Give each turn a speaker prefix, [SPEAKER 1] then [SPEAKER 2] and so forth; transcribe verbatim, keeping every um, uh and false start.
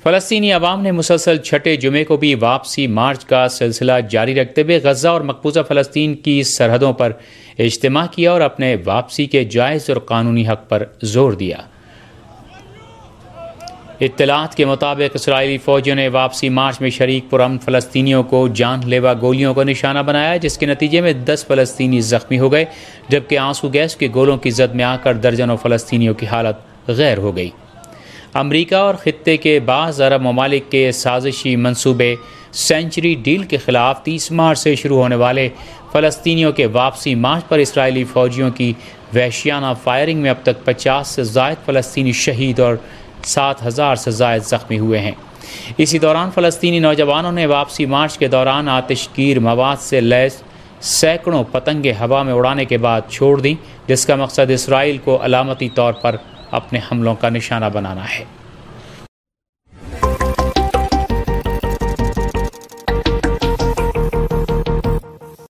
[SPEAKER 1] फ़लस्तीनी अवाम ने मुसलसल छठे जुमे को भी वापसी मार्च का सिलसिला जारी रखते हुए गजा और मकबूजा फ़लस्तीन की सरहदों पर इज्तिमा किया और अपने वापसी के जायज़ और कानूनी हक पर जोर दिया। इत्तलात के मुताबिक इसराइली फ़ौजियों ने वापसी मार्च में शरीक पुरअमन फ़लस्तीनियों को जानलेवा गोलियों का निशाना बनाया, जिसके नतीजे में दस फ़लस्तीनी ज़ख्मी हो गए, जबकि आंसू गैस के गोलों की जद में आकर दर्जनों फ़लस्तीनियों की हालत गैर हो गई। अमरीका और ख़ित्ते के बाज़ अरब ममालिक के साजिशी मंसूबे सेंचुरी डील के ख़िलाफ़ तीस मार्च से शुरू होने वाले फ़लस्तीनियों के वापसी मार्च पर इसराइली फ़ौजियों की वहशियाना फायरिंग में अब तक पचास से ज़ायद फ़लस्तीनी शहीद और सात हज़ार से ज़ायद ज़ख्मी हुए हैं। इसी दौरान फ़लस्तीनी नौजवानों ने वापसी मार्च के दौरान आतिशगीर मवाद से लैस सैकड़ों पतंगे हवा में उड़ाने के बाद छोड़ दी, जिसका मकसद इसराइल को अलामती तौर पर अपने हमलों का निशाना बनाना है।